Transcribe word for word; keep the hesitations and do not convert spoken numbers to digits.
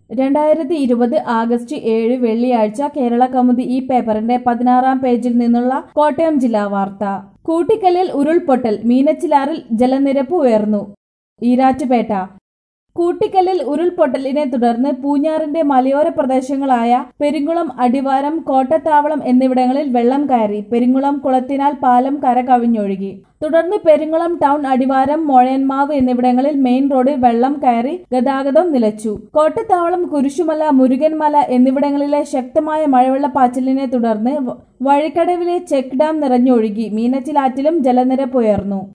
രണ്ടായിരത്തി ഇരുപത് ആഗസ്റ്റ് ഏഴ് വെള്ളിയാഴ്ച കേരള കൗമുദി ഈ പേപ്പറിന്റെ പതിനാറാം പേജിൽ നിന്നുള്ള കോട്ടയം ജില്ലാ വാർത്ത. കൂട്ടിക്കലിൽ ഉരുൾപൊട്ടൽ, മീനച്ചിലാറിൽ ജലനിരപ്പ് ഉയർന്നു. ഈരാറ്റുപേട്ട. കൂട്ടിക്കലിൽ ഉരുൾപൊട്ടലിനെ തുടർന്ന് പൂഞ്ഞാറിന്റെ മലയോര പ്രദേശങ്ങളായ പെരിങ്ങുളം, അടിവാരം, കോട്ടത്താവളം എന്നിവിടങ്ങളിൽ വെള്ളം കയറി. പെരിങ്ങുളം കുളത്തിനാൽ പാലം കര കവിഞ്ഞൊഴുകി. തുടർന്ന് പെരിങ്ങുളം ടൗൺ, അടിവാരം, മൊഴയൻമാവ് എന്നിവിടങ്ങളിൽ മെയിൻ റോഡിൽ വെള്ളം കയറി ഗതാഗതം നിലച്ചു. കോട്ടത്താവളം, കുരിശുമല, മുരുകൻമല എന്നിവിടങ്ങളിലെ ശക്തമായ മഴവെള്ളപ്പാച്ചിലിനെ തുടർന്ന് വഴിക്കടവിലെ ചെക്ക് ഡാം നിറഞ്ഞൊഴുകി. മീനച്ചിലാറ്റിലും ജലനിരപ്പ് ഉയർന്നു.